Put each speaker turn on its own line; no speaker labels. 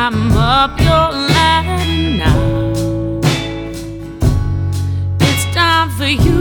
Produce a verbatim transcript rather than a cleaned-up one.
climb up your ladder now. It's time for you